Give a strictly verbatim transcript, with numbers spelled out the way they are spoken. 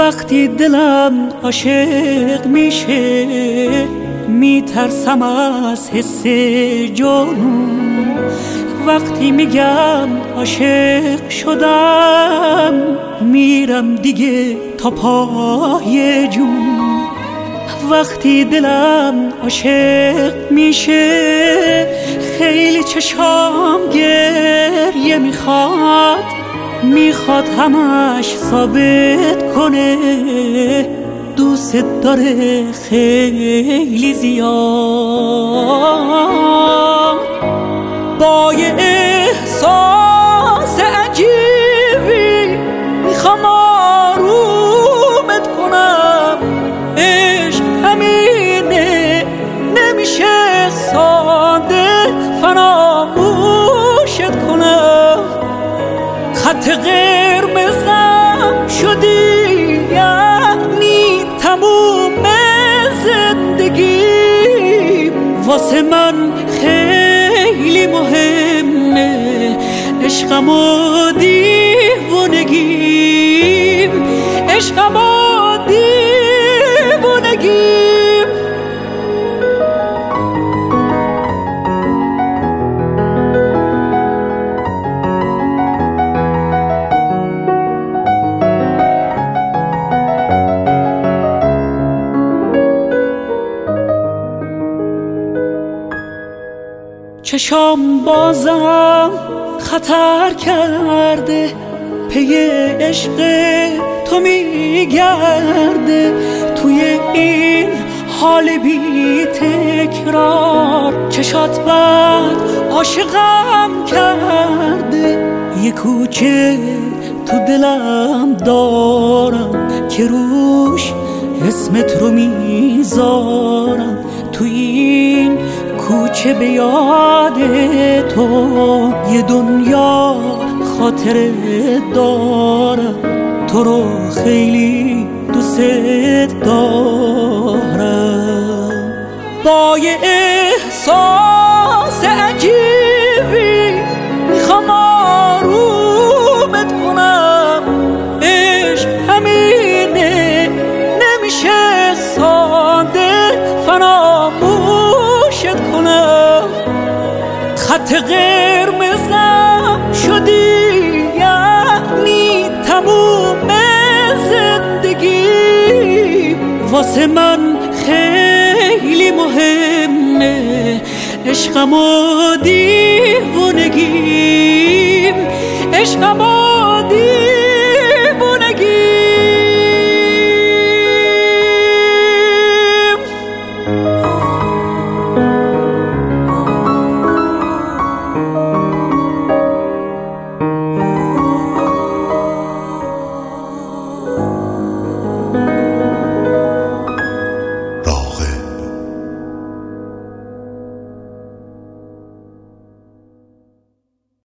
وقتی دلم عاشق میشه میترسم از حس جنون. وقتی میگم عاشق شدم میرم دیگه تا پای جون. وقتی دلم عاشق میشه خیلی چشام گریه میخواد، میخواد همش ثابت کنه دوست داره خیلی زیاد. با یه احساس عجیبی میخوام آرومت کنم، عشق همینه نمیشه ساده فراموشت کنم. خط قرمزم شدی یعنی تموم زندگی، واسه من خیلی مهمه عشقم و دیوونگیم، عشقم و دیوونگیم. چشام بازم خطر کرده، پی عشق تو میگرده. توی این حال بی تکرار چشات بد عاشقم کرده. یه کوچه تو دلم دارم که روش اسمت رو میذارم. تو این کوچه به یاد تو یه دنیا خاطره دارم، تو رو خیلی دوست دارم. با یه احساس عجیبی میخوام آرومت کنم، عشق همینه نمیشه ساده فراموشت کنم. خط قرمزم شدی یعنی تموم زندگی، واسه من خیلی مهمه عشقم و دیوونگیم، عشقم و